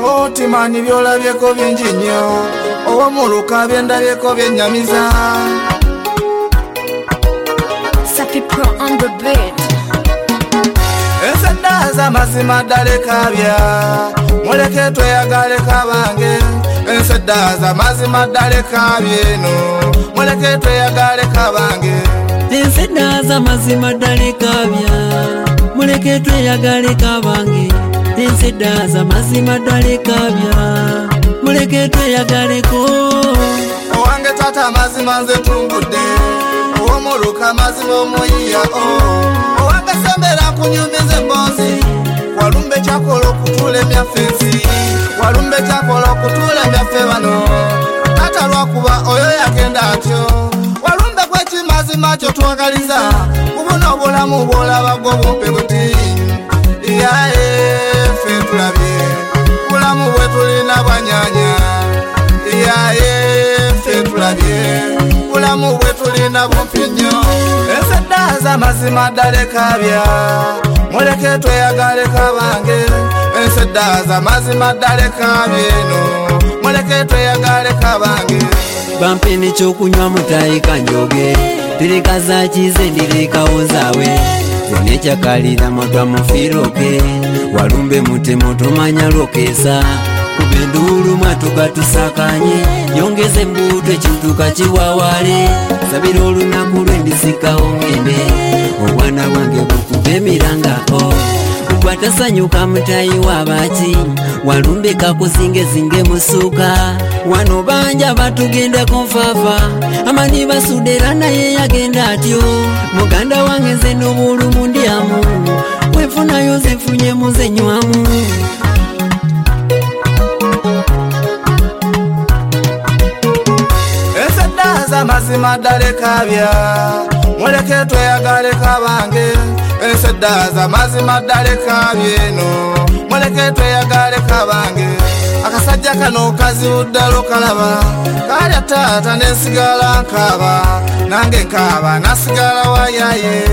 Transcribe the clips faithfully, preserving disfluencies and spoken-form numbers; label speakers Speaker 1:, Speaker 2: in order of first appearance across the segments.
Speaker 1: Otimani vyola vyeko vinjinyo Owa muluka vyenda vyeko vyenyamiza
Speaker 2: Safi Pro on the beat.
Speaker 1: Ensedaza mazima dale kabya Muleke tweyagale kabange Ensedaza mazima dale kabyeno Muleke tweyagale kabange
Speaker 3: Ensedaza mazima dale kabya Muleke tweyagale kabange Ensedaza mazima dale kabya Muleke tweyagale ko
Speaker 1: Owange tata mazima nze tungude Omuluka mazima omuyiya o Owange sembera kunyumize mbozi Walumbe chakolo kutule mya fensi Walumbe chakolo kutule mya febano Tata lwakuba oyo yakenda atyo Walumbe kwechi mazima cho tuwakaliza Kubuno bulamu bola bagobo mpekuti Iyae fe tulabye Bulamu wetulina banyanya Iyae fe tulabye Bulamu wetulina bumpinyo Ensedaza mazima dale kabya Muleke tweyagale kabange Ensedaza mazima dale kabyeno Muleke tweyagale kabange
Speaker 3: Bampeni chokunywa mutayika njoge Tereka za chize ndireka ozawe Zenecha kalira motwa mufiroke Walumbe mute moto manya lokesa Kubenduru matuka tusakanye Nyongeze mbutwe chutuka chiwawale Sabiro olunaku lwendisika ongende Obwana wange bukube mirangako Ubwatasanyuka mutayi wabati Walumbe kakuzinge zinge musuka Wano banja batugenda konfafa Amani basudera naye yagenda atyo Muganda wange nze n'obulumu ndyamu Wefunayo zefunye muze nywamu
Speaker 1: Ensedaza mazima dale kabya Muleke tweyagale kabange Ensedaza mazima dale kabyeno Muleke tweyagale kabange Akasajja kano kazi udalo kalaba Kalya tata nensigala nkaba Nange nkaba nasigala wayaye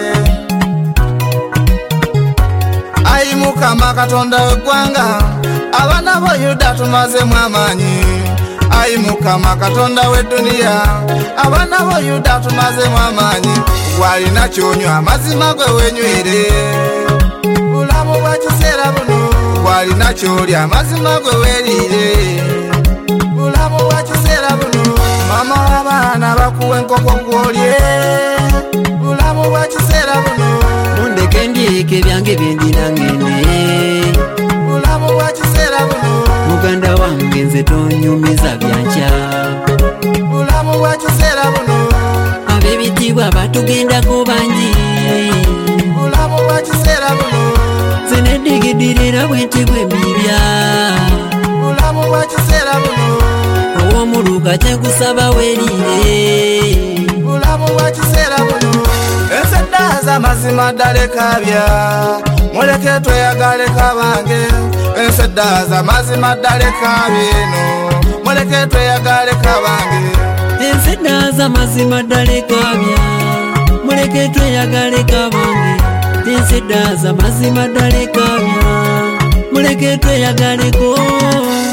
Speaker 1: Ayi Mukama Katonda w'eggwanga Abaana bo Yuda tumaze mwamanyi Ayi Mukama Katonda w'edduniya Abaana bo Yuda tumaze mwamanyi Walina kyonywa amazima gwe wenywire Bulamu bwa kiseera buno Walina kyolya amazima gwe weerire Bulamu bwa kiseera buno Mama w'abaana bakuwa enkoko gwolye Bulamu bwa kiseera buno
Speaker 3: Mundeke ndyeke byange byendina ngende
Speaker 1: Bulamu bwa kiseera buno
Speaker 3: Muganda wange nze tonyumiza byanca
Speaker 1: Bulamu bwa kiseera buno
Speaker 3: Ab'ebitibwa batugendako bangi
Speaker 1: Bulamu bwa kiseera buno
Speaker 3: Zene digidirira bwenti bw'emibya
Speaker 1: Bulamu bwa kiseera buno
Speaker 3: Ow'omuluka kyenkusaba weerire
Speaker 1: Bulamu bwa kiseera buno Ensedaza mazima dale kabya Muleke tweyagale kabange Ensedaza mazima dale kabyeno Muleke tweyagale kabange
Speaker 3: Ensedaza mazima dale kabya Muleke tweyagale kabange Ensedaza mazima dale kabya Muleke tweyagaleko